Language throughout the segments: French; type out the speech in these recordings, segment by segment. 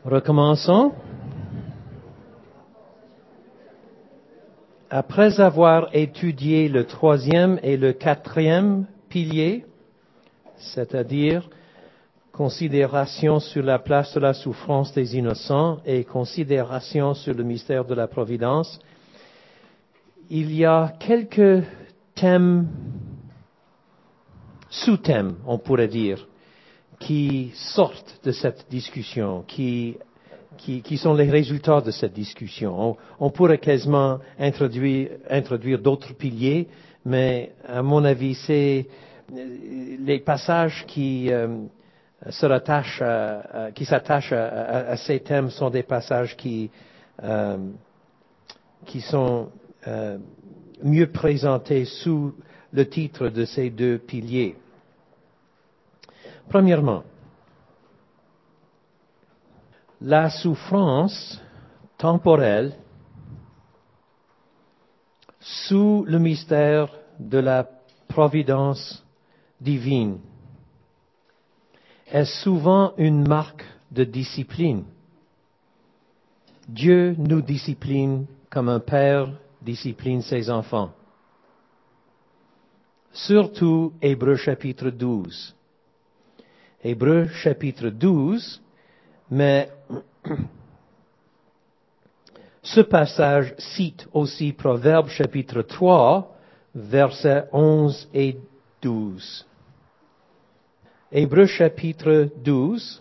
Recommençons. Après avoir étudié le troisième et le quatrième pilier, c'est-à-dire considération sur la place de la souffrance des innocents et considération sur le mystère de la providence, il y a quelques thèmes, sous-thèmes, on pourrait dire, qui sortent de cette discussion, qui sont les résultats de cette discussion. On pourrait quasiment introduire d'autres piliers, mais à mon avis, c'est les passages qui s'attachent à ces thèmes sont des passages qui sont mieux présentés sous le titre de ces deux piliers. Premièrement, la souffrance temporelle sous le mystère de la providence divine est souvent une marque de discipline. Dieu nous discipline comme un père discipline ses enfants. Surtout Hébreux chapitre 12. Hébreux chapitre 12, mais ce passage cite aussi Proverbes chapitre 3, versets 11 et 12. Hébreux chapitre 12,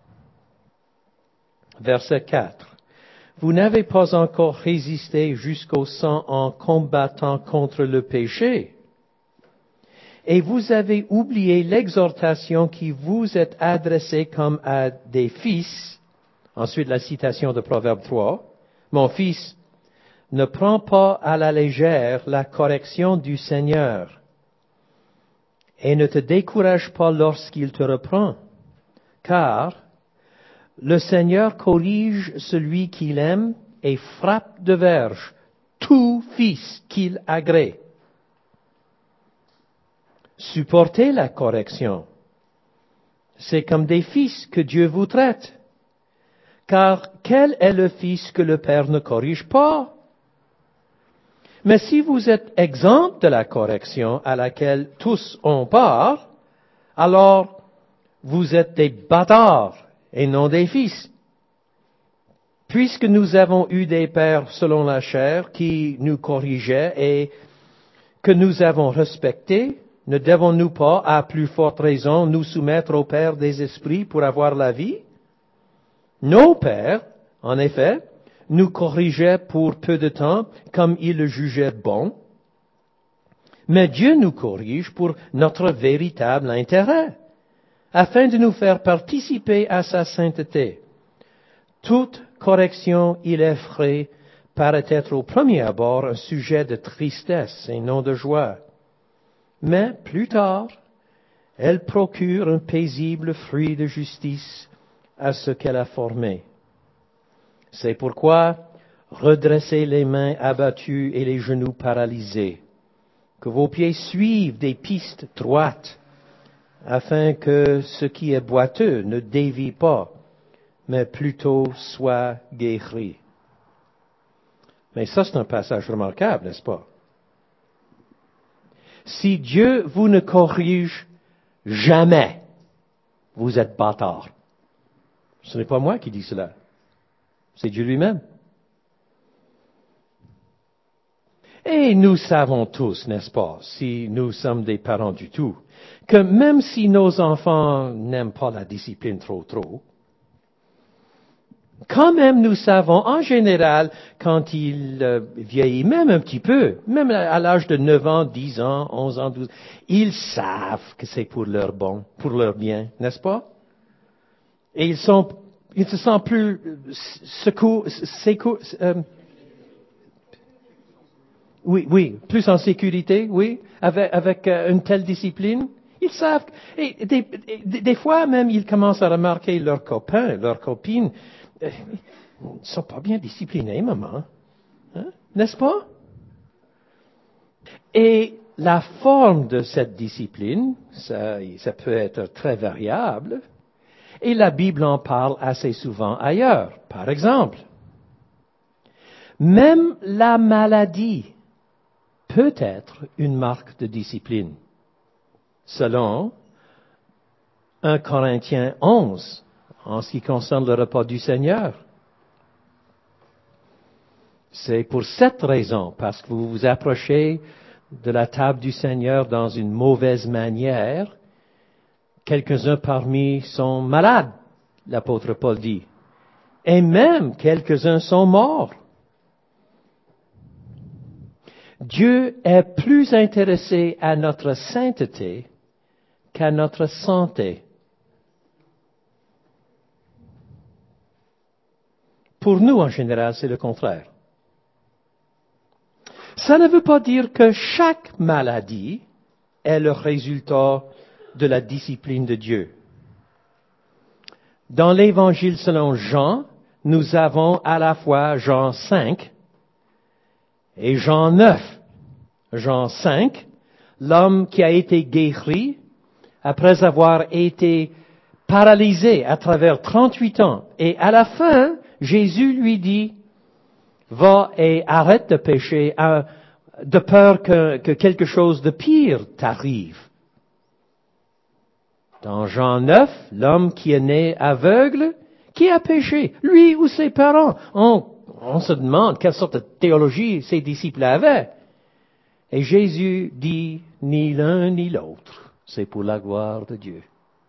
verset 4. Vous n'avez pas encore résisté jusqu'au sang en combattant contre le péché. Et vous avez oublié l'exhortation qui vous est adressée comme à des fils. Ensuite, la citation de Proverbe 3. Mon fils, ne prends pas à la légère la correction du Seigneur et ne te décourage pas lorsqu'il te reprend, car le Seigneur corrige celui qu'il aime et frappe de verge tout fils qu'il agrée. Supportez la correction. C'est comme des fils que Dieu vous traite. Car quel est le fils que le Père ne corrige pas? Mais si vous êtes exempt de la correction à laquelle tous ont part, alors vous êtes des bâtards et non des fils. Puisque nous avons eu des pères selon la chair qui nous corrigeaient et que nous avons respectés, ne devons-nous pas, à plus forte raison, nous soumettre au Père des esprits pour avoir la vie? Nos pères, en effet, nous corrigeaient pour peu de temps, comme ils le jugeaient bon. Mais Dieu nous corrige pour notre véritable intérêt, afin de nous faire participer à sa sainteté. Toute correction, il est vrai, paraît être au premier abord un sujet de tristesse et non de joie. Mais plus tard, elle procure un paisible fruit de justice à ce qu'elle a formé. C'est pourquoi redressez les mains abattues et les genoux paralysés, que vos pieds suivent des pistes droites, afin que ce qui est boiteux ne dévie pas, mais plutôt soit guéri. Mais ça, c'est un passage remarquable, n'est-ce pas? Si Dieu vous ne corrige jamais, vous êtes bâtard. Ce n'est pas moi qui dis cela. C'est Dieu lui-même. Et nous savons tous, n'est-ce pas, si nous sommes des parents du tout, que même si nos enfants n'aiment pas la discipline trop, quand même nous savons, en général, quand ils vieillissent, même un petit peu, même à l'âge de 9 ans, 10 ans, 11 ans, 12, ils savent que c'est pour leur bon, pour leur bien, n'est-ce pas? Et ils se sentent plus plus en sécurité, oui, avec une telle discipline. Ils savent, et des fois même, ils commencent à remarquer leurs copains, leurs copines, ils ne sont pas bien disciplinés, maman. Hein? N'est-ce pas? Et la forme de cette discipline, ça peut être très variable, Et la Bible en parle assez souvent ailleurs. Par exemple, même la maladie peut être une marque de discipline, selon 1 Corinthiens 11, en ce qui concerne le repas du Seigneur. C'est pour cette raison, parce que vous vous approchez de la table du Seigneur dans une mauvaise manière, quelques-uns parmi sont malades, l'apôtre Paul dit, et même quelques-uns sont morts. Dieu est plus intéressé à notre sainteté qu'à notre santé. Pour nous, en général, c'est le contraire. Ça ne veut pas dire que chaque maladie est le résultat de la discipline de Dieu. Dans l'Évangile selon Jean, nous avons à la fois Jean 5 et Jean 9. Jean 5, l'homme qui a été guéri après avoir été paralysé à travers 38 ans. Et à la fin, Jésus lui dit, va et arrête de pécher, de peur que quelque chose de pire t'arrive. Dans Jean 9, l'homme qui est né aveugle, qui a péché, lui ou ses parents? On se demande quelle sorte de théologie ses disciples avaient. Et Jésus dit, ni l'un ni l'autre, c'est pour la gloire de Dieu.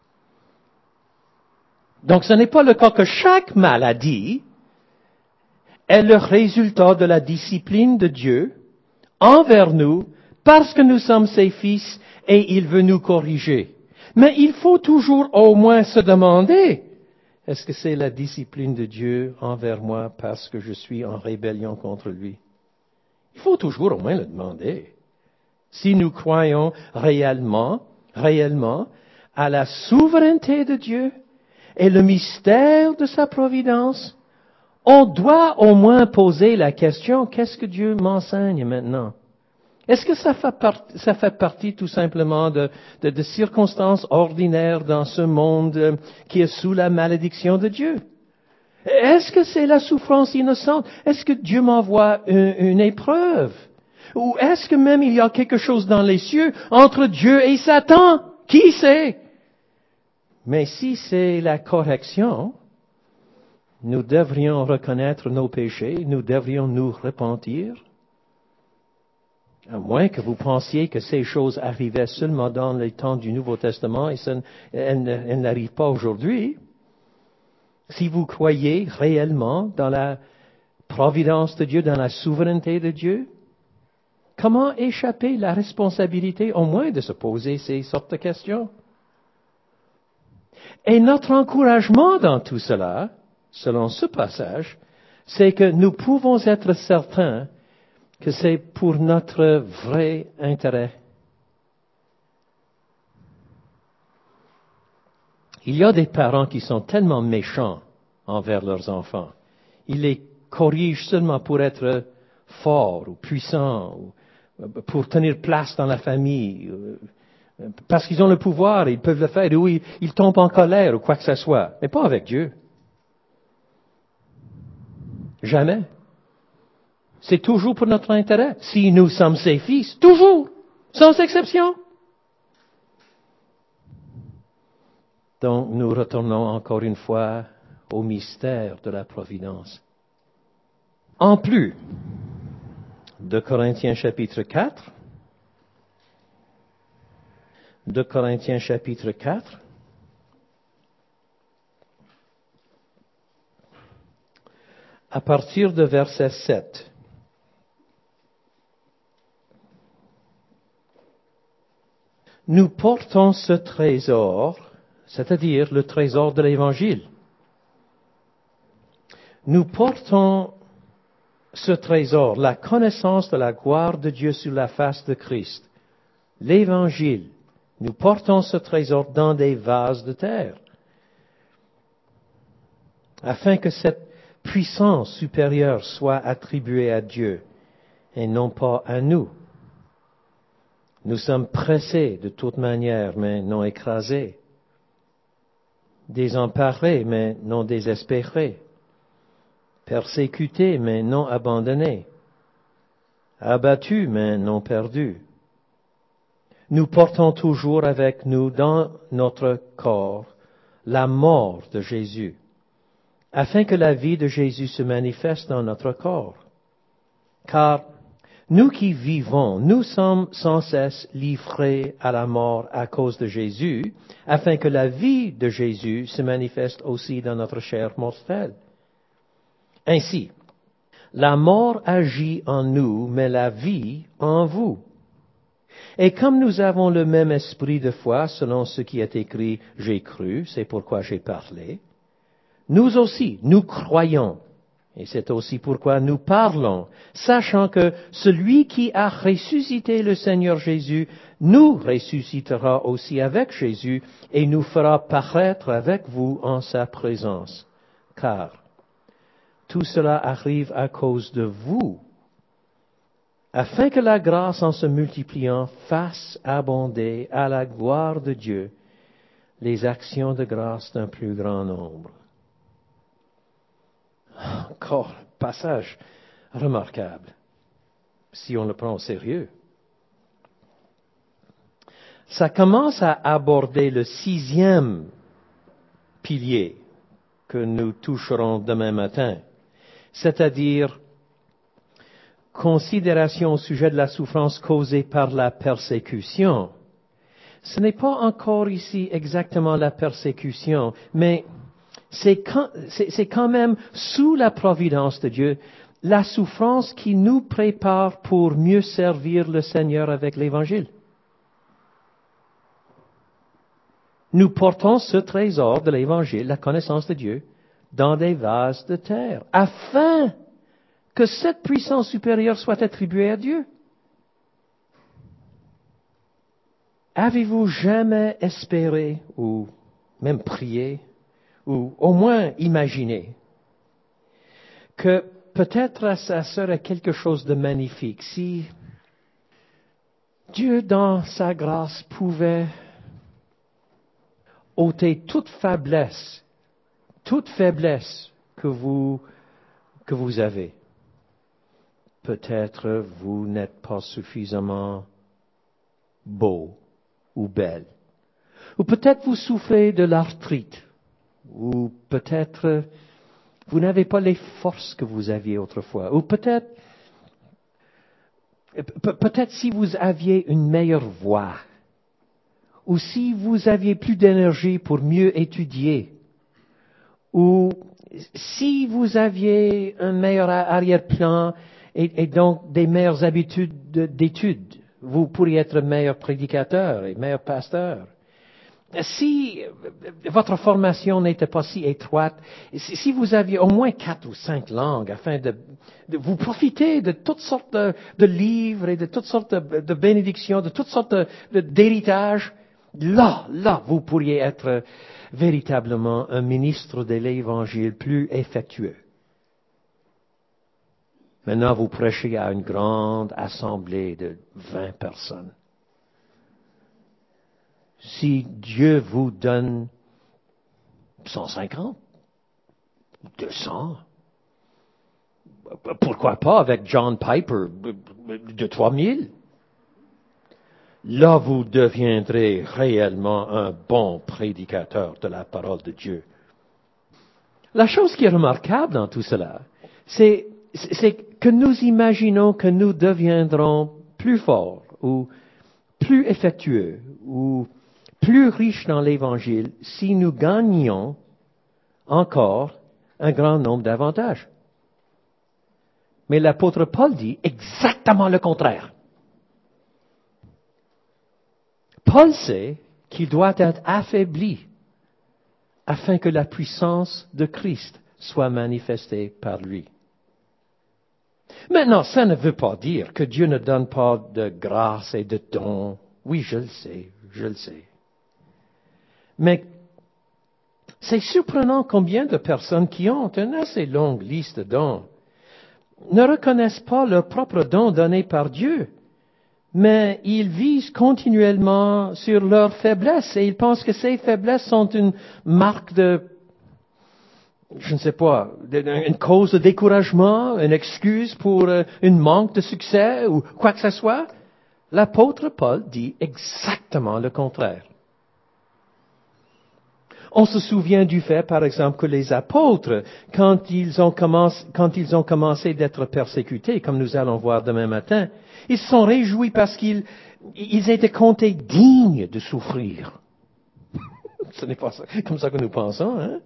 Donc ce n'est pas le cas que chaque maladie est le résultat de la discipline de Dieu envers nous, parce que nous sommes ses fils et il veut nous corriger. Mais il faut toujours au moins se demander, est-ce que c'est la discipline de Dieu envers moi parce que je suis en rébellion contre lui? Il faut toujours au moins le demander. Si nous croyons réellement à la souveraineté de Dieu et le mystère de sa providence, on doit au moins poser la question, qu'est-ce que Dieu m'enseigne maintenant? Est-ce que ça fait partie tout simplement de circonstances ordinaires dans ce monde qui est sous la malédiction de Dieu? Est-ce que c'est la souffrance innocente? Est-ce que Dieu m'envoie une épreuve? Ou est-ce que même il y a quelque chose dans les cieux entre Dieu et Satan? Qui sait? Mais si c'est la correction, nous devrions reconnaître nos péchés, nous devrions nous repentir. À moins que vous pensiez que ces choses arrivaient seulement dans les temps du Nouveau Testament et elles n'arrivent pas aujourd'hui. Si vous croyez réellement dans la providence de Dieu, dans la souveraineté de Dieu, comment échapper à la responsabilité au moins de se poser ces sortes de questions? Et notre encouragement dans tout cela, selon ce passage, c'est que nous pouvons être certains que c'est pour notre vrai intérêt. Il y a des parents qui sont tellement méchants envers leurs enfants. Ils les corrigent seulement pour être forts ou puissants, ou pour tenir place dans la famille, parce qu'ils ont le pouvoir, ils peuvent le faire, ou ils tombent en colère ou quoi que ce soit, mais pas avec Dieu. Jamais. C'est toujours pour notre intérêt. Si nous sommes ses fils, toujours, sans exception. Donc, nous retournons encore une fois au mystère de la providence. En plus de Corinthiens chapitre 4, à partir de verset 7, nous portons ce trésor, c'est-à-dire le trésor de l'Évangile. Nous portons ce trésor, la connaissance de la gloire de Dieu sur la face de Christ, l'Évangile. Nous portons ce trésor dans des vases de terre, afin que cette puissance supérieure soit attribuée à Dieu et non pas à nous. Nous sommes pressés de toute manière, mais non écrasés. désemparés mais non désespérés, persécutés mais non abandonnés, abattus mais non perdus. Nous portons toujours avec nous dans notre corps la mort de Jésus, afin que la vie de Jésus se manifeste dans notre corps. Car nous qui vivons, nous sommes sans cesse livrés à la mort à cause de Jésus, afin que la vie de Jésus se manifeste aussi dans notre chair mortelle. Ainsi, la mort agit en nous, mais la vie en vous. Et comme nous avons le même esprit de foi, selon ce qui est écrit, j'ai cru, c'est pourquoi j'ai parlé, nous aussi, nous croyons, et c'est aussi pourquoi nous parlons, sachant que celui qui a ressuscité le Seigneur Jésus nous ressuscitera aussi avec Jésus et nous fera paraître avec vous en sa présence. Car tout cela arrive à cause de vous, afin que la grâce en se multipliant fasse abonder à la gloire de Dieu les actions de grâce d'un plus grand nombre. Encore un passage remarquable, si on le prend au sérieux. Ça commence à aborder le 6e pilier que nous toucherons demain matin, c'est-à-dire considération au sujet de la souffrance causée par la persécution. Ce n'est pas encore ici exactement la persécution, mais c'est quand même sous la providence de Dieu la souffrance qui nous prépare pour mieux servir le Seigneur avec l'Évangile. Nous portons ce trésor de l'Évangile, la connaissance de Dieu, dans des vases de terre, afin que cette puissance supérieure soit attribuée à Dieu. Avez-vous jamais espéré ou même prié ou au moins imaginé que peut-être ça serait quelque chose de magnifique si Dieu, dans sa grâce, pouvait ôter toute faiblesse que vous avez. Peut-être vous n'êtes pas suffisamment beau ou belle. Ou peut-être vous souffrez de l'arthrite. Ou peut-être vous n'avez pas les forces que vous aviez autrefois. Ou peut-être si vous aviez une meilleure voix. Ou si vous aviez plus d'énergie pour mieux étudier. Ou si vous aviez un meilleur arrière-plan et donc des meilleures habitudes d'études, vous pourriez être meilleur prédicateur et meilleur pasteur. Si votre formation n'était pas si étroite, si vous aviez au moins 4 ou 5 langues afin de vous profiter de toutes sortes de livres et de toutes sortes de bénédictions, de toutes sortes d'héritages, là, vous pourriez être véritablement un ministre de l'Évangile plus effectueux. Maintenant, vous prêchez à une grande assemblée de 20 personnes. Si Dieu vous donne 150, 200, pourquoi pas avec John Piper de 3000? Là, vous deviendrez réellement un bon prédicateur de la parole de Dieu. La chose qui est remarquable dans tout cela, c'est que nous imaginons que nous deviendrons plus forts ou plus effectueux ou plus riches dans l'Évangile si nous gagnions encore un grand nombre d'avantages. Mais l'apôtre Paul dit exactement le contraire. Paul sait qu'il doit être affaibli afin que la puissance de Christ soit manifestée par lui. Maintenant, ça ne veut pas dire que Dieu ne donne pas de grâce et de dons. Oui, je le sais. Mais c'est surprenant combien de personnes qui ont une assez longue liste de dons ne reconnaissent pas leur propre don donné par Dieu, mais ils visent continuellement sur leurs faiblesses et ils pensent que ces faiblesses sont une marque de, je ne sais pas, une cause de découragement, une excuse pour un manque de succès ou quoi que ce soit. L'apôtre Paul dit exactement le contraire. On se souvient du fait, par exemple, que les apôtres, quand ils ont commencé d'être persécutés, comme nous allons voir demain matin, ils se sont réjouis parce qu'ils étaient comptés dignes de souffrir. Ce n'est pas comme ça que nous pensons, hein?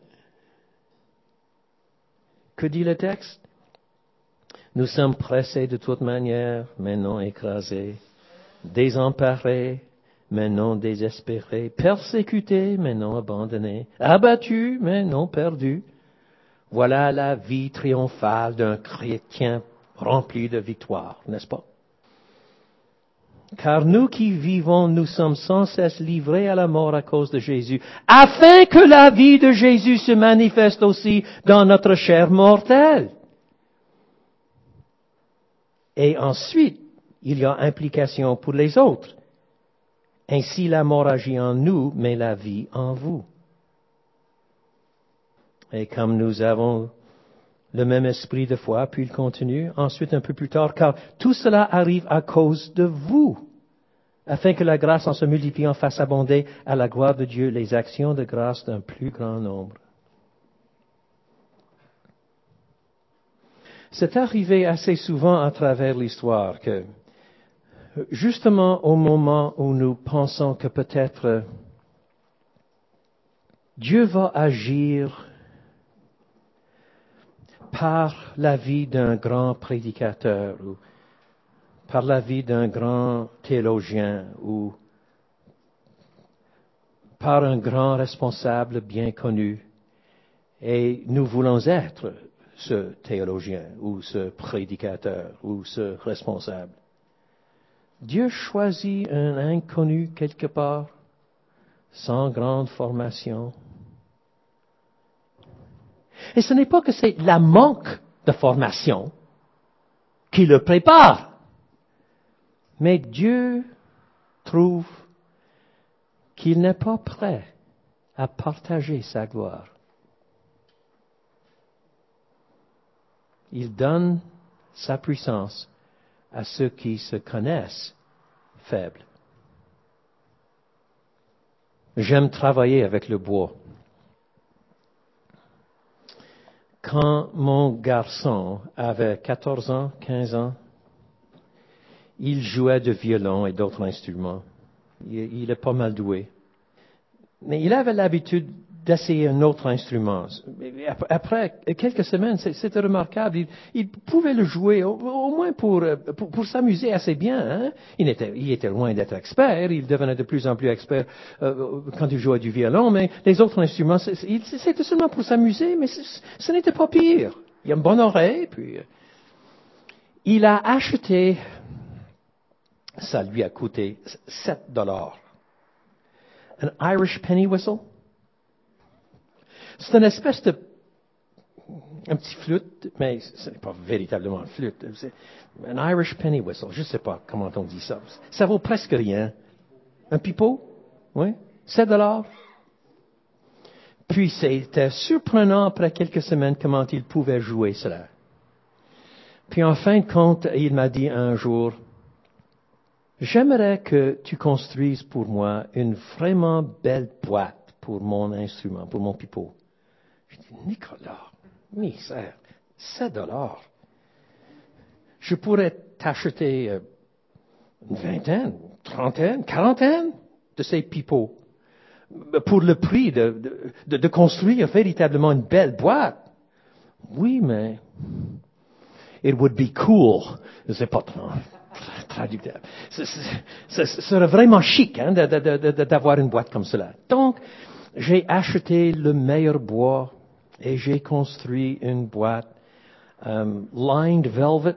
Que dit le texte? Nous sommes pressés de toute manière, mais non écrasés, désemparés, mais non désespérés, persécutés, mais non abandonnés, abattus, mais non perdus. Voilà la vie triomphale d'un chrétien rempli de victoire, n'est-ce pas? Car nous qui vivons, nous sommes sans cesse livrés à la mort à cause de Jésus, afin que la vie de Jésus se manifeste aussi dans notre chair mortelle. Et ensuite, il y a implication pour les autres. Ainsi la mort agit en nous, mais la vie en vous. Et comme nous avons le même esprit de foi, puis il continue, ensuite un peu plus tard, car tout cela arrive à cause de vous, afin que la grâce en se multipliant fasse abonder à la gloire de Dieu les actions de grâce d'un plus grand nombre. C'est arrivé assez souvent à travers l'histoire que, justement au moment où nous pensons que peut-être Dieu va agir par la vie d'un grand prédicateur ou par la vie d'un grand théologien ou par un grand responsable bien connu. Et nous voulons être ce théologien ou ce prédicateur ou ce responsable. Dieu choisit un inconnu quelque part, sans grande formation. Et ce n'est pas que c'est la manque de formation qui le prépare, mais Dieu trouve qu'il n'est pas prêt à partager sa gloire. Il donne sa puissance à ceux qui se connaissent faibles. J'aime travailler avec le bois. Quand mon garçon avait 14 ans, 15 ans, il jouait de violon et d'autres instruments. Il est pas mal doué. Mais il avait l'habitude d'essayer un autre instrument. Après quelques semaines, c'était remarquable. Il pouvait le jouer au moins pour s'amuser assez bien. Hein? Il était loin d'être expert. Il devenait de plus en plus expert quand il jouait du violon. Mais les autres instruments, c'était seulement pour s'amuser, mais ce n'était pas pire. Il a une bonne oreille. Puis il a acheté, ça lui a coûté $7. Un Irish penny whistle. C'est une espèce de un petit flûte, mais ce n'est pas véritablement une flûte. C'est un Irish penny whistle. Je ne sais pas comment on dit ça. Ça vaut presque rien. Un pipeau, oui, $7. Puis c'était surprenant après quelques semaines comment il pouvait jouer cela. Puis en fin de compte, il m'a dit un jour, j'aimerais que tu construises pour moi une vraiment belle boîte pour mon instrument, pour mon pipeau. Je dis, Nicolas, misère, $7. Je pourrais t'acheter une vingtaine, trentaine, quarantaine de ces pipeaux pour le prix de construire véritablement une belle boîte. Oui, mais it would be cool. C'est pas traducteur. Ce serait vraiment chic hein, d'avoir une boîte comme cela. Donc, j'ai acheté le meilleur bois et j'ai construit une boîte lined velvet,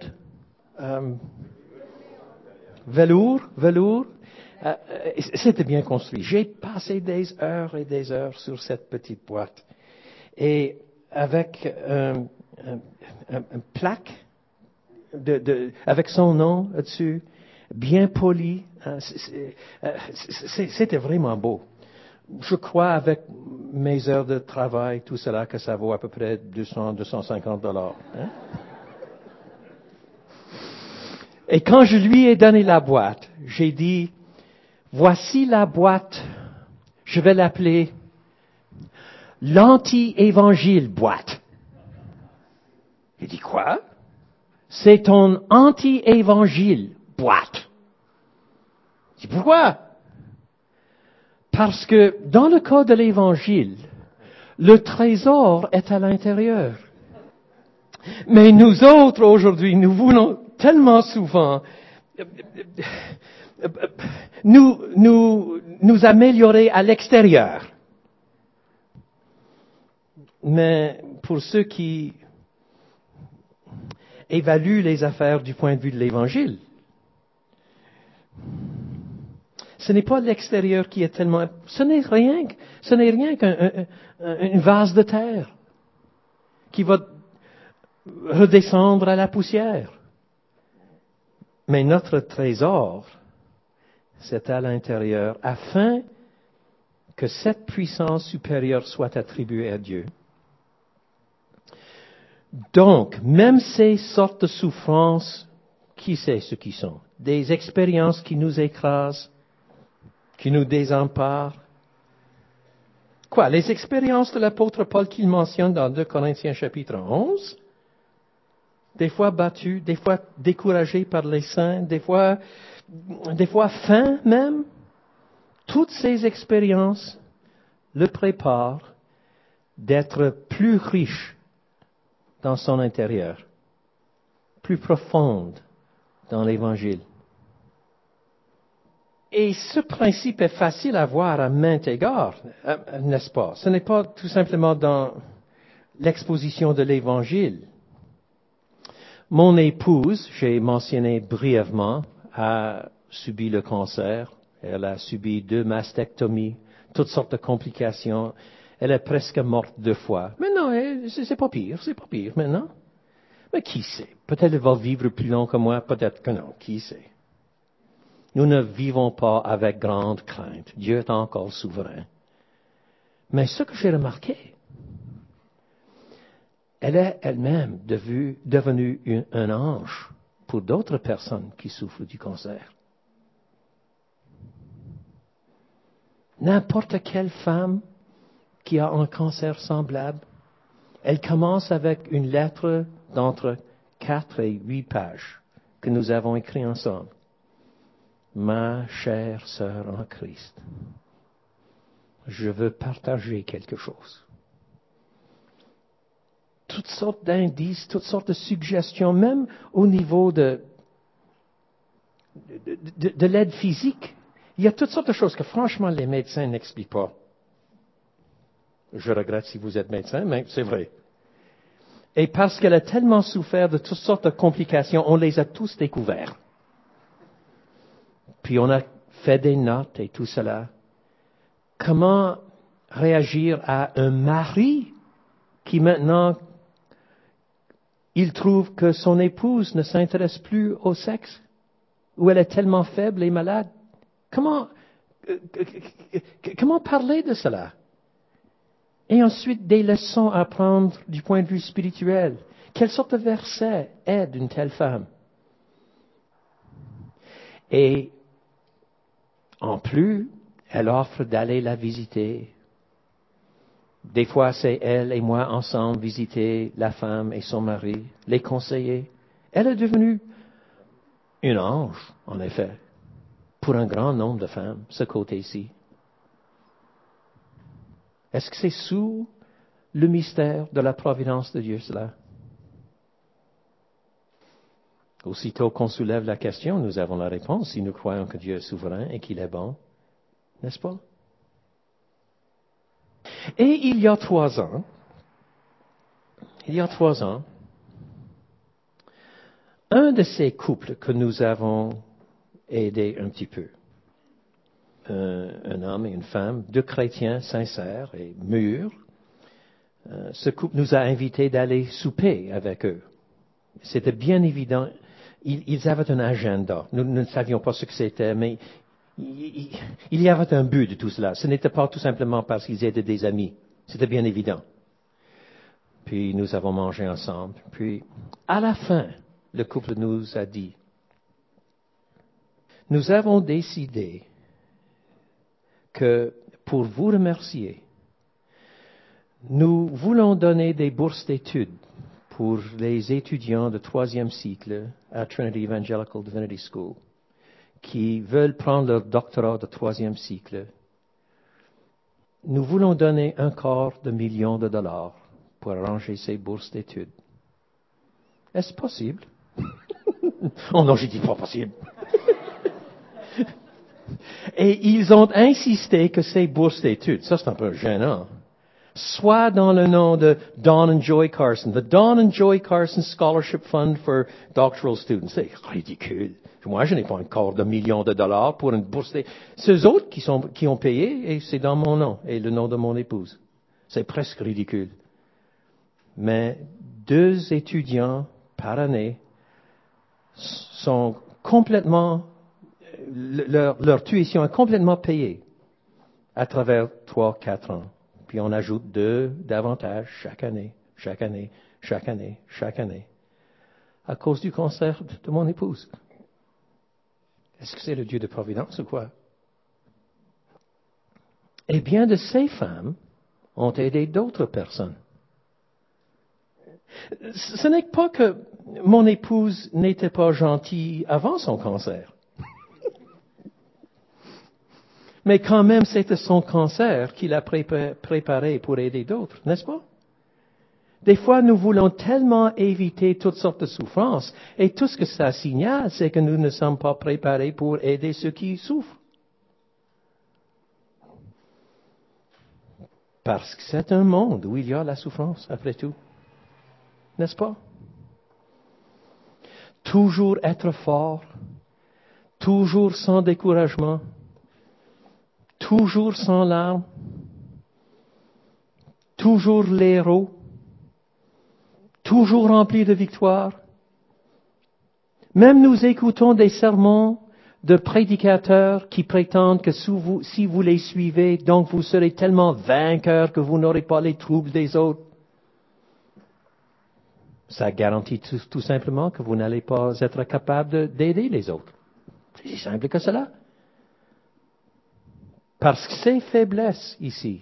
velours. C'était bien construit. J'ai passé des heures et des heures sur cette petite boîte. Et avec une plaque avec son nom dessus, bien poli. C'était vraiment beau. Je crois avec mes heures de travail, tout cela, que ça vaut à peu près 250 $. Hein? Et quand je lui ai donné la boîte, j'ai dit, voici la boîte, je vais l'appeler l'anti-évangile boîte. Il dit quoi? C'est ton anti-évangile boîte. Je dis pourquoi? Parce que dans le cas de l'évangile, le trésor est à l'intérieur. Mais nous autres aujourd'hui, nous voulons tellement souvent nous améliorer à l'extérieur. Mais pour ceux qui évaluent les affaires du point de vue de l'Évangile, ce n'est pas l'extérieur qui est tellement... Ce n'est rien qu'un vase de terre qui va redescendre à la poussière. Mais notre trésor, c'est à l'intérieur, afin que cette puissance supérieure soit attribuée à Dieu. Donc, même ces sortes de souffrances, qui sait ce qu'ils sont? Des expériences qui nous écrasent, qui nous désemparent. Quoi? Les expériences de l'apôtre Paul qu'il mentionne dans 2 Corinthiens chapitre 11? Des fois battu, des fois découragé par les saints, des fois faim même. Toutes ces expériences le préparent d'être plus riche dans son intérieur, plus profonde dans l'Évangile. Et ce principe est facile à voir à maints égards, n'est-ce pas? Ce n'est pas tout simplement dans l'exposition de l'Évangile. Mon épouse, j'ai mentionné brièvement, a subi le cancer. Elle a subi 2 mastectomies, toutes sortes de complications. Elle est presque morte 2 fois. Mais non, c'est pas pire maintenant. Mais qui sait? Peut-être elle va vivre plus long que moi, peut-être que non, qui sait? Nous ne vivons pas avec grande crainte. Dieu est encore souverain. Mais ce que j'ai remarqué, elle est elle-même devenue un ange pour d'autres personnes qui souffrent du cancer. N'importe quelle femme qui a un cancer semblable, elle commence avec une lettre d'entre 4 et 8 pages que nous avons écrite ensemble. Ma chère sœur en Christ, je veux partager quelque chose. Toutes sortes d'indices, toutes sortes de suggestions, même au niveau de l'aide physique. Il y a toutes sortes de choses que franchement les médecins n'expliquent pas. Je regrette si vous êtes médecin, mais c'est vrai. Et parce qu'elle a tellement souffert de toutes sortes de complications, on les a tous découverts. Puis on a fait des notes et tout cela. Comment réagir à un mari qui maintenant, il trouve que son épouse ne s'intéresse plus au sexe, ou elle est tellement faible et malade? Comment parler de cela? Et ensuite, des leçons à prendre du point de vue spirituel. Quelle sorte de verset aide une telle femme? Et en plus, elle offre d'aller la visiter. Des fois, c'est elle et moi ensemble visiter la femme et son mari, les conseiller. Elle est devenue une ange, en effet, pour un grand nombre de femmes, ce côté-ci. Est-ce que c'est sous le mystère de la providence de Dieu, cela? Aussitôt qu'on soulève la question, nous avons la réponse si nous croyons que Dieu est souverain et qu'il est bon, n'est-ce pas? Et il y a 3 ans, un de ces couples que nous avons aidé un petit peu, un homme et une femme, 2 chrétiens sincères et mûrs, ce couple nous a invités d'aller souper avec eux. C'était bien évident, ils avaient un agenda. Nous ne savions pas ce que c'était, mais il y avait un but de tout cela. Ce n'était pas tout simplement parce qu'ils étaient des amis. C'était bien évident. Puis nous avons mangé ensemble. Puis, à la fin, le couple nous a dit, nous avons décidé que pour vous remercier, nous voulons donner des bourses d'études pour les étudiants de 3e cycle à Trinity Evangelical Divinity School qui veulent prendre leur doctorat de 3e cycle. Nous voulons donner un quart de million de dollars pour arranger ces bourses d'études. Est-ce possible? Oh non, j'ai dit pas possible. Et ils ont insisté que ces bourses d'études, ça c'est un peu gênant, soit dans le nom de Don and Joy Carson, the Don and Joy Carson Scholarship Fund for Doctoral Students. C'est ridicule. Moi, je n'ai pas un quart de million de dollars pour une bourse d'études. Ceux autres qui ont payé, et c'est dans mon nom et le nom de mon épouse. C'est presque ridicule. Mais 2 étudiants par année sont complètement, leur tuition est complètement payée à travers 3-4 ans. Puis on ajoute 2 davantage chaque année, chaque année, chaque année, chaque année, à cause du cancer de mon épouse. Est-ce que c'est le Dieu de providence ou quoi? Et bien de ces femmes ont aidé d'autres personnes. Ce n'est pas que mon épouse n'était pas gentille avant son cancer. Mais quand même, c'était son cancer qui l'a préparé pour aider d'autres, n'est-ce pas? Des fois, nous voulons tellement éviter toutes sortes de souffrances, et tout ce que ça signale, c'est que nous ne sommes pas préparés pour aider ceux qui souffrent. Parce que c'est un monde où il y a la souffrance, après tout. N'est-ce pas? Toujours être fort, toujours sans découragement, toujours sans larmes, toujours l'héros, toujours rempli de victoire. Même nous écoutons des sermons de prédicateurs qui prétendent que si vous les suivez, donc vous serez tellement vainqueurs que vous n'aurez pas les troubles des autres. Ça garantit tout simplement que vous n'allez pas être capable d'aider les autres. C'est aussi simple que cela. Parce que ces faiblesses ici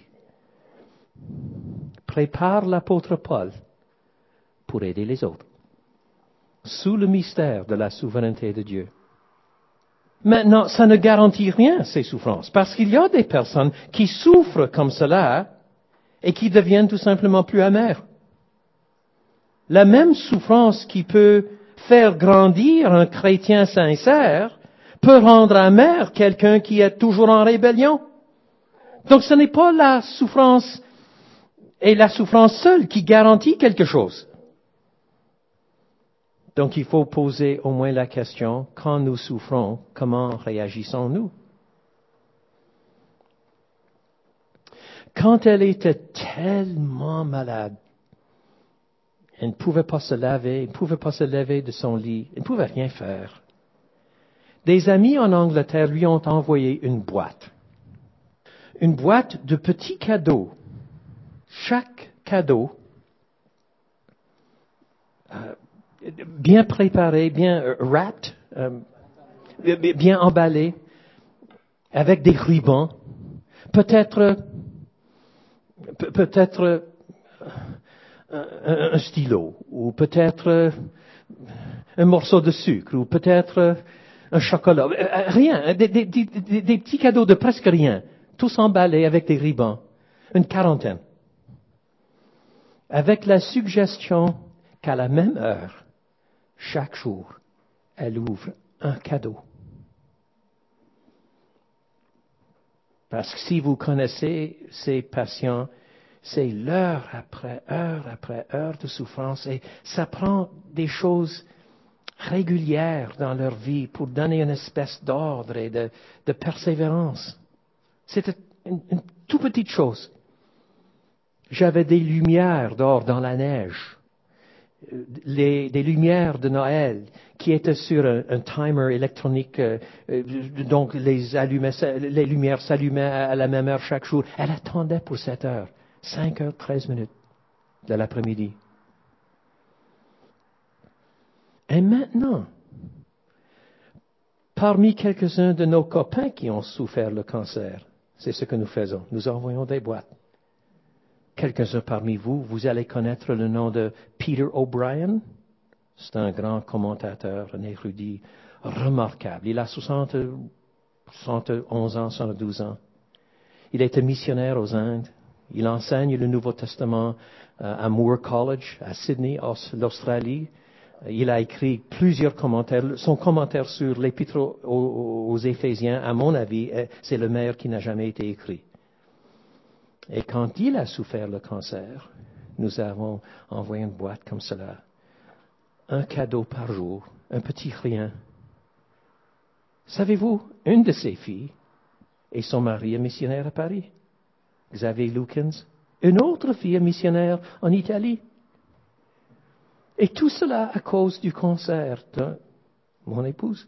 préparent l'apôtre Paul pour aider les autres, sous le mystère de la souveraineté de Dieu. Maintenant, ça ne garantit rien, ces souffrances, parce qu'il y a des personnes qui souffrent comme cela et qui deviennent tout simplement plus amères. La même souffrance qui peut faire grandir un chrétien sincère peut rendre amer quelqu'un qui est toujours en rébellion. Donc ce n'est pas la souffrance et la souffrance seule qui garantit quelque chose. Donc il faut poser au moins la question, quand nous souffrons, comment réagissons-nous? Quand elle était tellement malade, elle ne pouvait pas se laver, elle ne pouvait pas se lever de son lit, elle ne pouvait rien faire. Des amis en Angleterre lui ont envoyé une boîte de petits cadeaux. Chaque cadeau, bien préparé, bien wrapped, bien emballé, avec des rubans, peut-être un stylo, ou peut-être un morceau de sucre, ou peut-être un chocolat. Rien, des petits cadeaux de presque rien, tous emballés avec des rubans, une 40. Avec la suggestion qu'à la même heure, chaque jour, elle ouvre un cadeau. Parce que si vous connaissez ces patients, c'est heure après heure de souffrance et ça prend des choses régulières dans leur vie pour donner une espèce d'ordre et de persévérance. C'était une toute petite chose. J'avais des lumières dehors dans la neige. des lumières de Noël qui étaient sur un timer électronique, donc les lumières s'allumaient à la même heure chaque jour. Elle attendait pour 7 heures, 5 heures 13 minutes de l'après-midi. Et maintenant, parmi quelques-uns de nos copains qui ont souffert le cancer, c'est ce que nous faisons. Nous envoyons des boîtes. Quelques-uns parmi vous, vous allez connaître le nom de Peter O'Brien. C'est un grand commentateur, un érudit remarquable. Il a 71 ans, 72 ans. Il était missionnaire aux Indes. Il enseigne le Nouveau Testament à Moore College, à Sydney, l'Australie. Il a écrit plusieurs commentaires. Son commentaire sur l'Épître aux Éphésiens, à mon avis, c'est le meilleur qui n'a jamais été écrit. Et quand il a souffert le cancer, nous avons envoyé une boîte comme cela. Un cadeau par jour, un petit rien. Savez-vous, une de ses filles et son mari est missionnaire à Paris, Xavier Lukens. Une autre fille est missionnaire en Italie. Et tout cela à cause du cancer de mon épouse.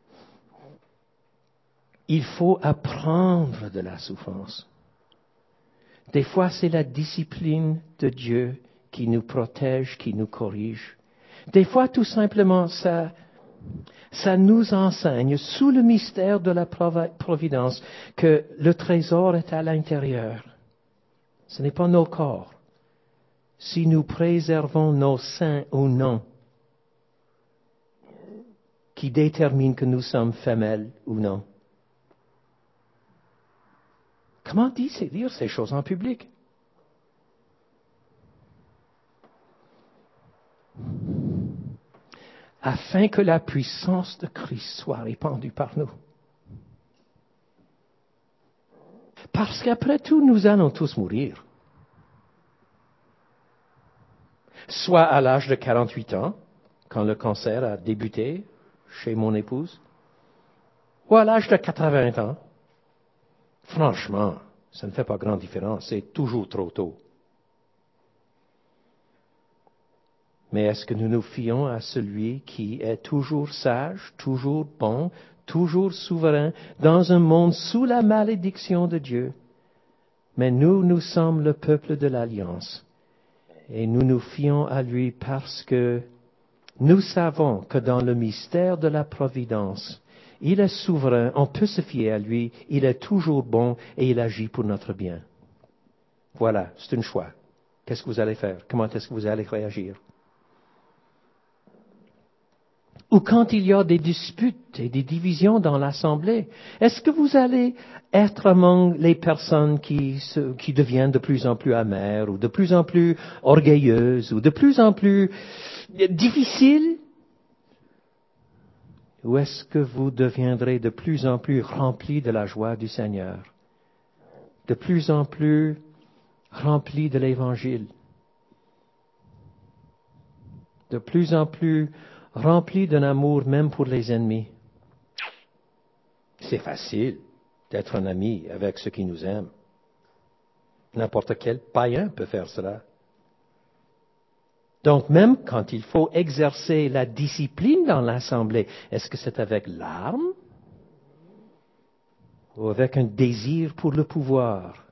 Il faut apprendre de la souffrance. Des fois, c'est la discipline de Dieu qui nous protège, qui nous corrige. Des fois, tout simplement, ça nous enseigne, sous le mystère de la providence, que le trésor est à l'intérieur. Ce n'est pas nos corps. Si nous préservons nos seins ou non, qui détermine que nous sommes femelles ou non. Comment dire ces choses en public? Afin que la puissance de Christ soit répandue par nous. Parce qu'après tout, nous allons tous mourir. Soit à l'âge de 48 ans, quand le cancer a débuté chez mon épouse, ou à l'âge de 80 ans. Franchement, ça ne fait pas grande différence, c'est toujours trop tôt. Mais est-ce que nous nous fions à celui qui est toujours sage, toujours bon, toujours souverain, dans un monde sous la malédiction de Dieu? Mais nous sommes le peuple de l'Alliance. Et nous nous fions à lui parce que nous savons que dans le mystère de la providence, il est souverain, on peut se fier à lui, il est toujours bon et il agit pour notre bien. Voilà, c'est un choix. Qu'est-ce que vous allez faire? Comment est-ce que vous allez réagir? Ou quand il y a des disputes et des divisions dans l'Assemblée, est-ce que vous allez être among les personnes qui deviennent de plus en plus amères ou de plus en plus orgueilleuses ou de plus en plus difficiles? Ou est-ce que vous deviendrez de plus en plus remplis de la joie du Seigneur? De plus en plus remplis de l'Évangile? De plus en plus remplis d'un amour même pour les ennemis? C'est facile d'être un ami avec ceux qui nous aiment. N'importe quel païen peut faire cela. Donc même quand il faut exercer la discipline dans l'assemblée, est-ce que c'est avec larmes ou avec un désir pour le pouvoir?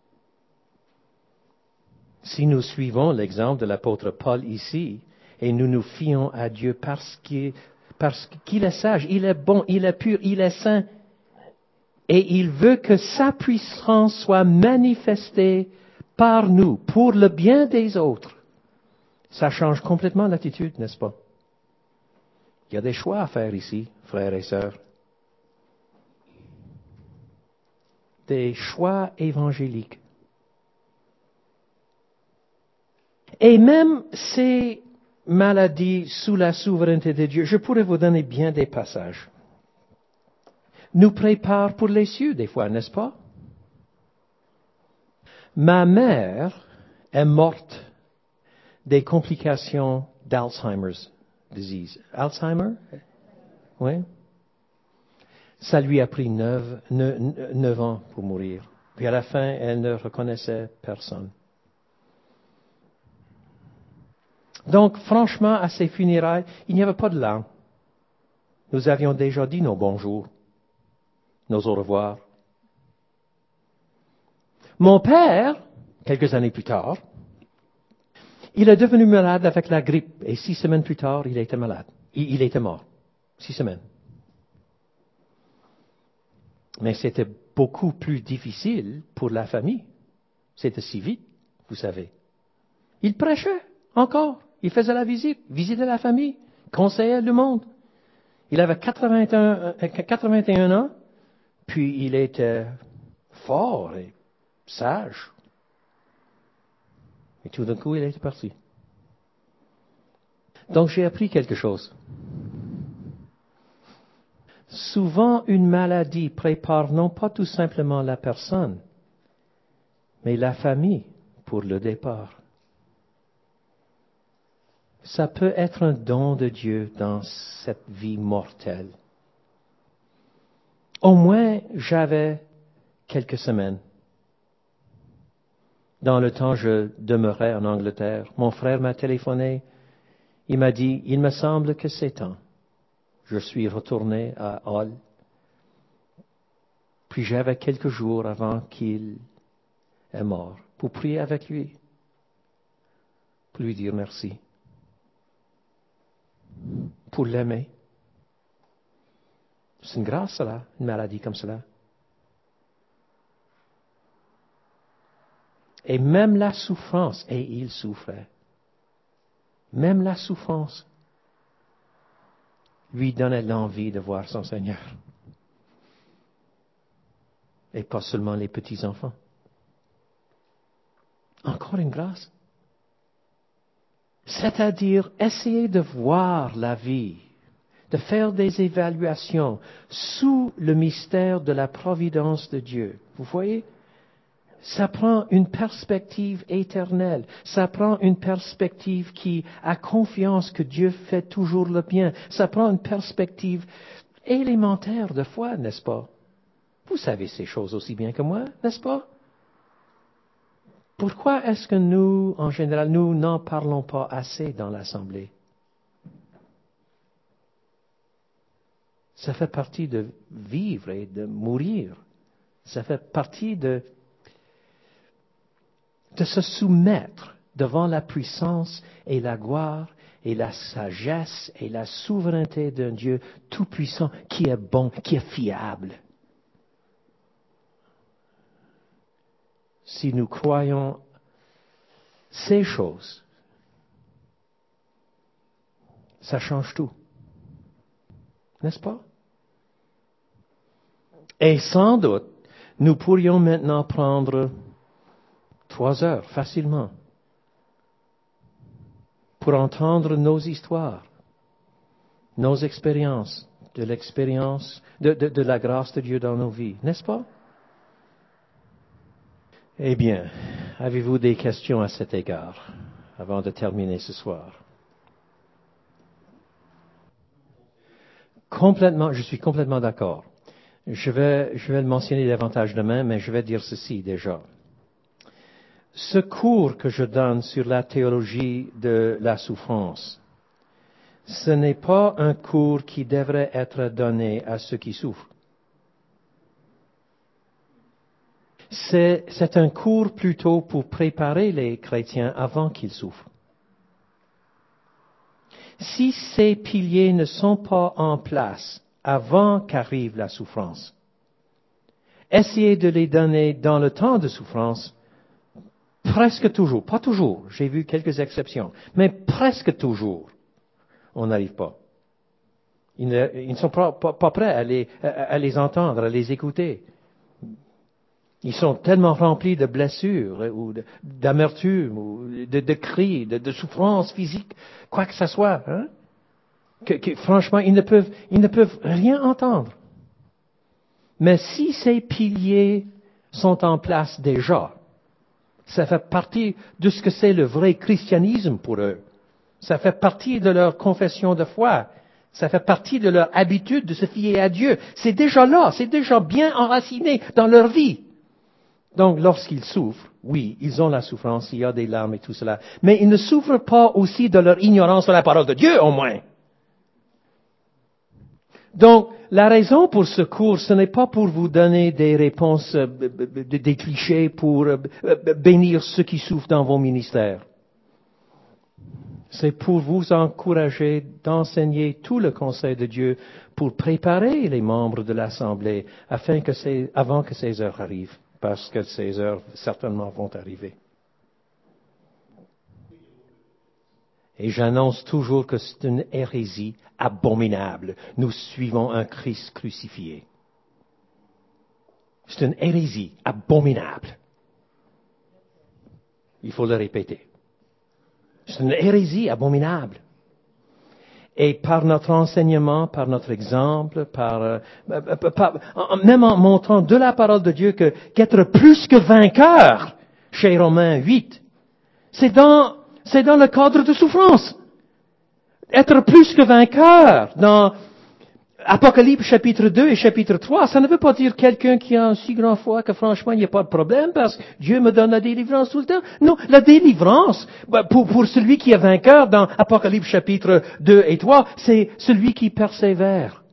Si nous suivons l'exemple de l'apôtre Paul ici, et nous nous fions à Dieu parce qu'il est sage, il est bon, il est pur, il est saint, et il veut que sa puissance soit manifestée par nous, pour le bien des autres. Ça change complètement l'attitude, n'est-ce pas? Il y a des choix à faire ici, frères et sœurs. Des choix évangéliques. Et même ces maladies sous la souveraineté de Dieu, je pourrais vous donner bien des passages, nous préparent pour les cieux des fois, n'est-ce pas? Ma mère est morte des complications d'Alzheimer's disease. Alzheimer? Oui. Ça lui a pris 9 ans pour mourir. Puis à la fin, elle ne reconnaissait personne. Donc, franchement, à ces funérailles, il n'y avait pas de larmes. Nous avions déjà dit nos bonjours, nos au revoir. Mon père, quelques années plus tard, il est devenu malade avec la grippe et 6 semaines plus tard, il était malade. Il était mort. 6 semaines. Mais c'était beaucoup plus difficile pour la famille. C'était si vite, vous savez. Il prêchait encore. Il faisait la visite, visitait la famille, conseillait le monde. Il avait 81 ans, puis il était fort et sage. Et tout d'un coup, il était parti. Donc j'ai appris quelque chose. Souvent, une maladie prépare non pas tout simplement la personne, mais la famille pour le départ. Ça peut être un don de Dieu dans cette vie mortelle. Au moins, j'avais quelques semaines. Dans le temps, je demeurais en Angleterre. Mon frère m'a téléphoné. Il m'a dit, il me semble que c'est temps. Je suis retourné à Hull. Puis j'avais quelques jours avant qu'il est mort pour prier avec lui, pour lui dire merci, pour l'aimer. C'est une grâce, cela, une maladie comme cela. Et même la souffrance, et il souffrait, même la souffrance lui donnait l'envie de voir son Seigneur. Et pas seulement les petits-enfants. Encore une grâce. C'est-à-dire essayer de voir la vie, de faire des évaluations sous le mystère de la providence de Dieu. Vous voyez? Ça prend une perspective éternelle. Ça prend une perspective qui a confiance que Dieu fait toujours le bien. Ça prend une perspective élémentaire de foi, n'est-ce pas? Vous savez ces choses aussi bien que moi, n'est-ce pas? Pourquoi est-ce que nous, en général, nous n'en parlons pas assez dans l'Assemblée? Ça fait partie de vivre et de mourir. Ça fait partie de se soumettre devant la puissance et la gloire et la sagesse et la souveraineté d'un Dieu tout-puissant qui est bon, qui est fiable. Si nous croyons ces choses, ça change tout. N'est-ce pas? Et sans doute, nous pourrions maintenant prendre 3 heures facilement pour entendre nos histoires, nos expériences, de l'expérience, de la grâce de Dieu dans nos vies, n'est-ce pas? Eh bien, avez-vous des questions à cet égard avant de terminer ce soir? Je suis complètement d'accord. Je vais le mentionner davantage demain, mais je vais dire ceci déjà. Ce cours que je donne sur la théologie de la souffrance, ce n'est pas un cours qui devrait être donné à ceux qui souffrent. C'est un cours plutôt pour préparer les chrétiens avant qu'ils souffrent. Si ces piliers ne sont pas en place avant qu'arrive la souffrance, essayez de les donner dans le temps de souffrance, presque toujours, pas toujours, j'ai vu quelques exceptions, mais presque toujours, on n'arrive pas. Ils ne sont pas prêts à les entendre, à les écouter. Ils sont tellement remplis de blessures, ou d'amertume, ou de cris, de souffrances physiques, quoi que ce soit, hein, que franchement, ils ne peuvent rien entendre. Mais si ces piliers sont en place déjà, ça fait partie de ce que c'est le vrai christianisme pour eux. Ça fait partie de leur confession de foi. Ça fait partie de leur habitude de se fier à Dieu. C'est déjà là, c'est déjà bien enraciné dans leur vie. Donc, lorsqu'ils souffrent, Oui, ils ont la souffrance, il y a des larmes et tout cela. Mais ils ne souffrent pas aussi de leur ignorance de la parole de Dieu, au moins. Donc, la raison pour ce cours, ce n'est pas pour vous donner des réponses, des clichés pour bénir ceux qui souffrent dans vos ministères. C'est pour vous encourager d'enseigner tout le conseil de Dieu pour préparer les membres de l'Assemblée avant que ces heures arrivent, parce que ces heures certainement vont arriver. Et j'annonce toujours que c'est une hérésie abominable. Nous suivons un Christ crucifié. C'est une hérésie abominable. Il faut le répéter. C'est une hérésie abominable. Et par notre enseignement, par notre exemple, même en montrant de la parole de Dieu qu'être plus que vainqueur, chez Romains 8, c'est dans le cadre de souffrance. Être plus que vainqueur dans Apocalypse chapitre 2 et chapitre 3, ça ne veut pas dire quelqu'un qui a un si grand foi que franchement il n'y a pas de problème parce que Dieu me donne la délivrance tout le temps. Non, la délivrance, pour celui qui est vainqueur dans Apocalypse chapitre 2 et 3, c'est celui qui persévère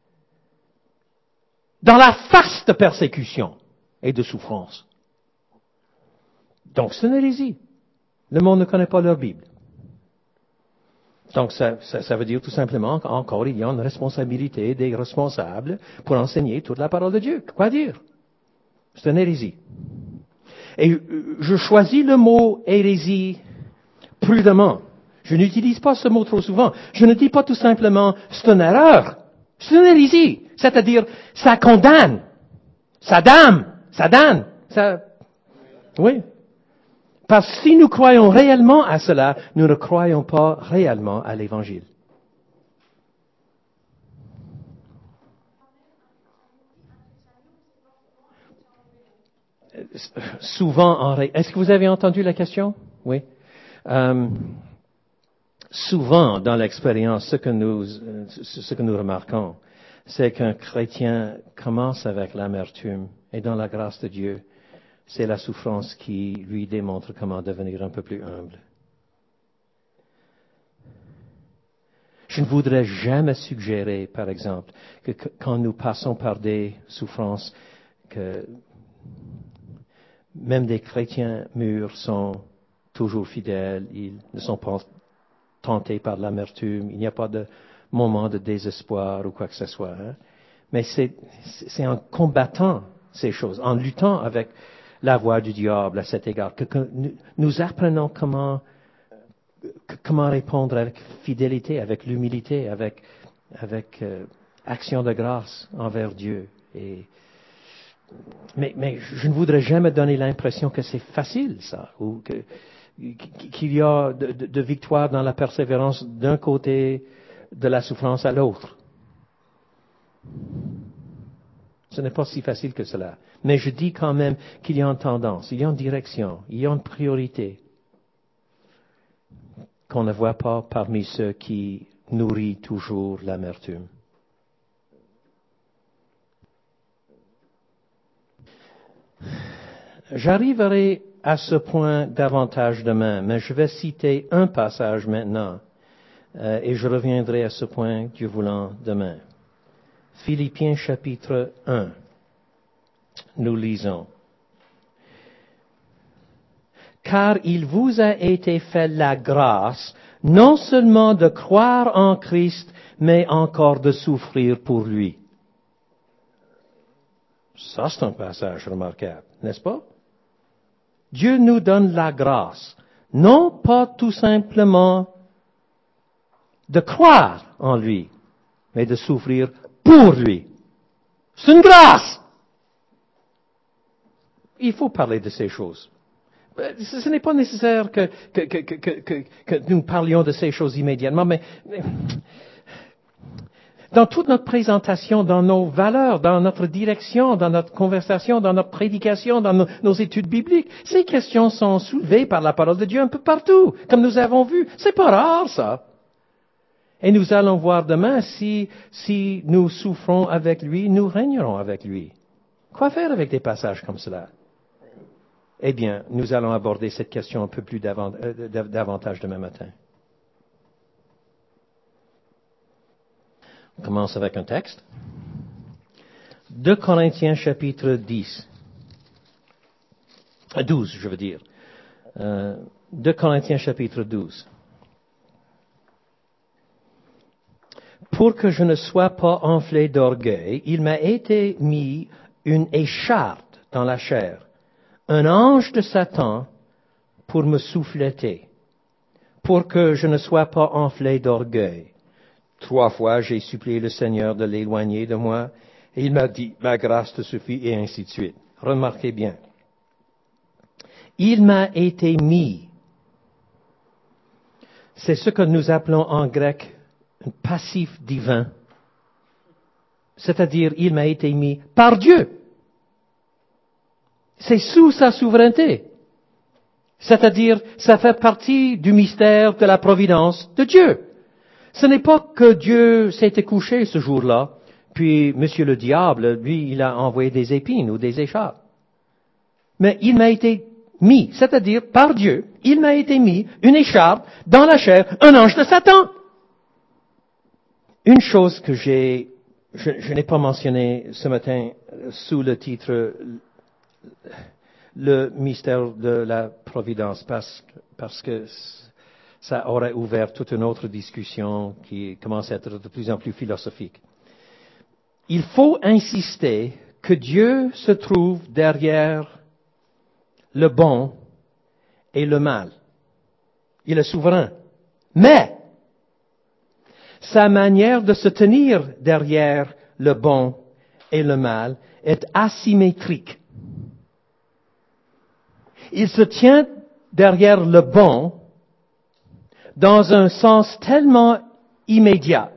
dans la faste persécution et de souffrance. Donc c'est une hérésie. Le monde ne connaît pas leur Bible. Donc, ça veut dire tout simplement qu'encore, il y a une responsabilité des responsables pour enseigner toute la parole de Dieu. Quoi dire? C'est une hérésie. Et je choisis le mot hérésie prudemment. Je n'utilise pas ce mot trop souvent. Je ne dis pas tout simplement c'est une erreur. C'est une hérésie. C'est-à-dire, ça condamne. Ça damne. Oui. Parce que si nous croyons réellement à cela, nous ne croyons pas réellement à l'Évangile. Souvent, est-ce que vous avez entendu la question? Oui. Souvent, dans l'expérience, ce que nous remarquons, c'est qu'un chrétien commence avec l'amertume et dans la grâce de Dieu, c'est la souffrance qui lui démontre comment devenir un peu plus humble. Je ne voudrais jamais suggérer, par exemple, que quand nous passons par des souffrances, que même des chrétiens mûrs sont toujours fidèles, ils ne sont pas tentés par l'amertume, il n'y a pas de moment de désespoir ou quoi que ce soit. Hein. Mais c'est en combattant ces choses, en luttant avec la voix du diable à cet égard, que nous apprenons comment répondre avec fidélité, avec l'humilité, avec action de grâce envers Dieu. Mais je ne voudrais jamais donner l'impression que c'est facile, ça, ou qu'il y a de victoire dans la persévérance d'un côté, de la souffrance à l'autre. Ce n'est pas si facile que cela. Mais je dis quand même qu'il y a une tendance, il y a une direction, il y a une priorité qu'on ne voit pas parmi ceux qui nourrissent toujours l'amertume. J'arriverai à ce point davantage demain, mais je vais citer un passage maintenant et je reviendrai à ce point, Dieu voulant, demain. Philippiens chapitre 1, nous lisons. Car il vous a été fait la grâce, non seulement de croire en Christ, mais encore de souffrir pour lui. Ça, c'est un passage remarquable, n'est-ce pas? Dieu nous donne la grâce, non pas tout simplement de croire en lui, mais de souffrir pour lui. C'est une grâce. Il faut parler de ces choses. Ce n'est pas nécessaire que nous parlions de ces choses immédiatement, mais dans toute notre présentation, dans nos valeurs, dans notre direction, dans notre conversation, dans notre prédication, dans nos études bibliques, ces questions sont soulevées par la parole de Dieu un peu partout, comme nous avons vu. C'est pas rare, ça. Et nous allons voir demain si nous souffrons avec lui, nous régnerons avec lui. Quoi faire avec des passages comme cela? Eh bien, nous allons aborder cette question un peu plus davantage demain matin. On commence avec un texte. 2 Corinthiens chapitre 12, je veux dire. 2 Corinthiens chapitre 12. Pour que je ne sois pas enflé d'orgueil, il m'a été mis une écharpe dans la chair, un ange de Satan pour me souffleter, pour que je ne sois pas enflé d'orgueil. 3 fois j'ai supplié le Seigneur de l'éloigner de moi, et il m'a dit, ma grâce te suffit, et ainsi de suite. Remarquez bien. Il m'a été mis. C'est ce que nous appelons en grec un passif divin. C'est-à-dire, il m'a été mis par Dieu. C'est sous sa souveraineté. C'est-à-dire, ça fait partie du mystère de la providence de Dieu. Ce n'est pas que Dieu s'était couché ce jour-là, puis Monsieur le diable, lui, il a envoyé des épines ou des écharpes. Mais il m'a été mis, c'est-à-dire par Dieu, il m'a été mis une écharpe dans la chair, un ange de Satan. Une chose que je n'ai pas mentionné ce matin sous le titre le mystère de la providence, parce que ça aurait ouvert toute une autre discussion qui commence à être de plus en plus philosophique. Il faut insister que Dieu se trouve derrière le bon et le mal. Il est souverain. Mais sa manière de se tenir derrière le bon et le mal est asymétrique. Il se tient derrière le bon dans un sens tellement immédiat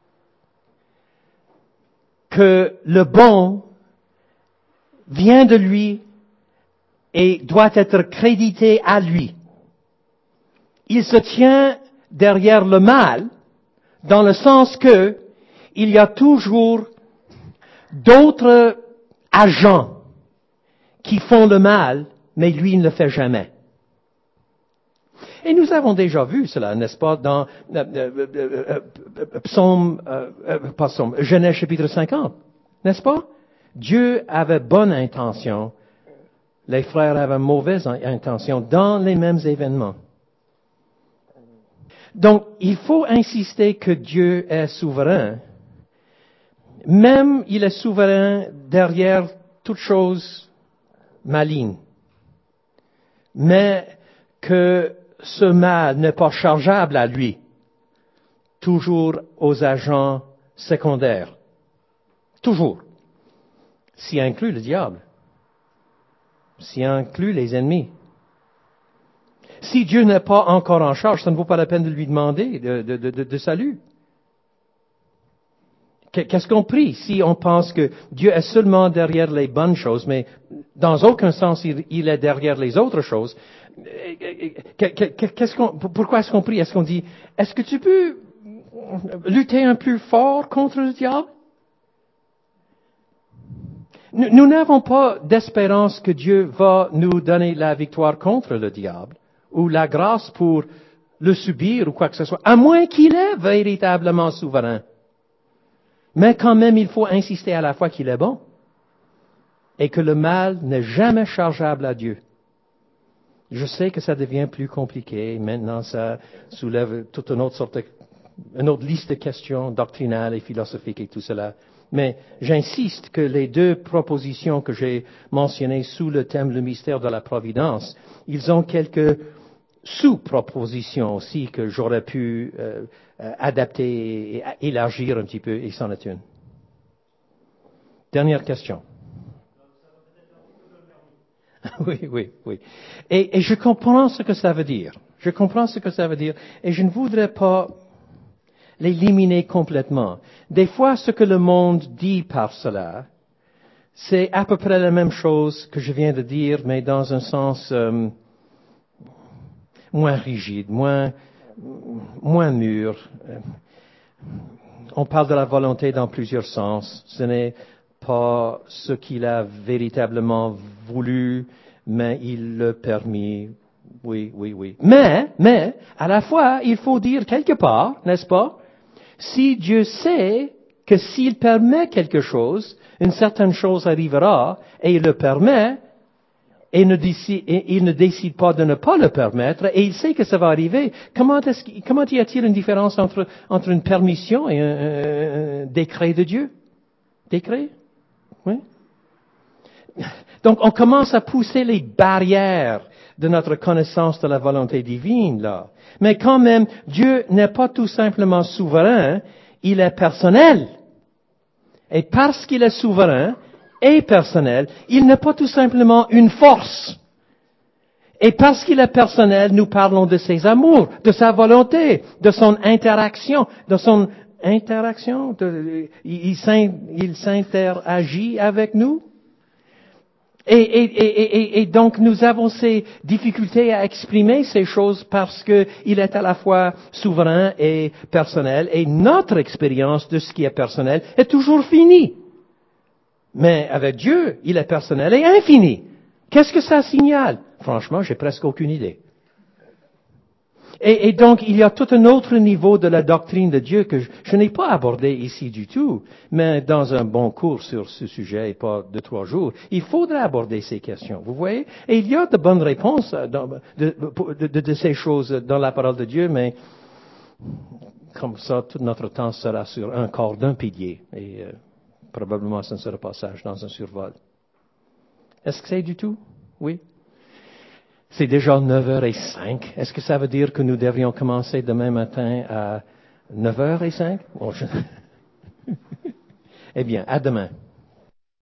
que le bon vient de lui et doit être crédité à lui. Il se tient derrière le mal dans le sens que il y a toujours d'autres agents qui font le mal, mais lui il ne le fait jamais. Et nous avons déjà vu cela, n'est-ce pas, dans Genèse chapitre 50, n'est-ce pas? Dieu avait bonne intention, les frères avaient mauvaise intention dans les mêmes événements. Donc, il faut insister que Dieu est souverain. Même il est souverain derrière toute chose maligne. Mais que ce mal n'est pas chargeable à lui, toujours aux agents secondaires. Toujours. S'y inclut le diable. S'y inclut les ennemis. Si Dieu n'est pas encore en charge, ça ne vaut pas la peine de lui demander de salut. Qu'est-ce qu'on prie si on pense que Dieu est seulement derrière les bonnes choses, mais dans aucun sens il est derrière les autres choses? Pourquoi est-ce qu'on prie? Est-ce qu'on dit, est-ce que tu peux lutter un peu fort contre le diable? Nous n'avons pas d'espérance que Dieu va nous donner la victoire contre le diable, ou la grâce pour le subir, ou quoi que ce soit, à moins qu'il est véritablement souverain. Mais quand même, il faut insister à la fois qu'il est bon, et que le mal n'est jamais chargeable à Dieu. Je sais que ça devient plus compliqué. Maintenant, ça soulève toute une autre liste de questions doctrinales et philosophiques et tout cela. Mais j'insiste que les 2 propositions que j'ai mentionnées sous le thème le mystère de la providence, ils ont quelques sous-propositions aussi que j'aurais pu adapter et élargir un petit peu, et c'en est une. Dernière question. Oui. Et je comprends ce que ça veut dire. Je comprends ce que ça veut dire. Et je ne voudrais pas l'éliminer complètement. Des fois, ce que le monde dit par cela, c'est à peu près la même chose que je viens de dire, mais dans un sens moins rigide, moins mûr. On parle de la volonté dans plusieurs sens. Ce n'est pas ce qu'il a véritablement voulu, mais il le permit. Oui. Mais, à la fois, il faut dire quelque part, n'est-ce pas, si Dieu sait que s'il permet quelque chose, une certaine chose arrivera, et il le permet, et il ne décide pas de ne pas le permettre, et il sait que ça va arriver, comment y a-t-il une différence entre une permission et un décret de Dieu? Décret? Oui. Donc, on commence à pousser les barrières de notre connaissance de la volonté divine, là. Mais quand même, Dieu n'est pas tout simplement souverain, il est personnel. Et parce qu'il est souverain et personnel, il n'est pas tout simplement une force. Et parce qu'il est personnel, nous parlons de ses amours, de sa volonté, de son interaction, il s'interagit avec nous. Et donc nous avons ces difficultés à exprimer ces choses parce que il est à la fois souverain et personnel, et notre expérience de ce qui est personnel est toujours finie. Mais avec Dieu, il est personnel et infini. Qu'est-ce que ça signale? Franchement, j'ai presque aucune idée. Et donc, il y a tout un autre niveau de la doctrine de Dieu que je n'ai pas abordé ici du tout, mais dans un bon cours sur ce sujet, et pas 2-3 jours, il faudrait aborder ces questions, vous voyez? Et il y a de bonnes réponses de ces choses dans la parole de Dieu, mais comme ça, tout notre temps sera sur un corps d'un pilier, et probablement ce ne sera pas sage dans un survol. Est-ce que c'est du tout? Oui? C'est déjà 9h05. Est-ce que ça veut dire que nous devrions commencer demain matin à 9h05? Bon, Eh bien, à demain.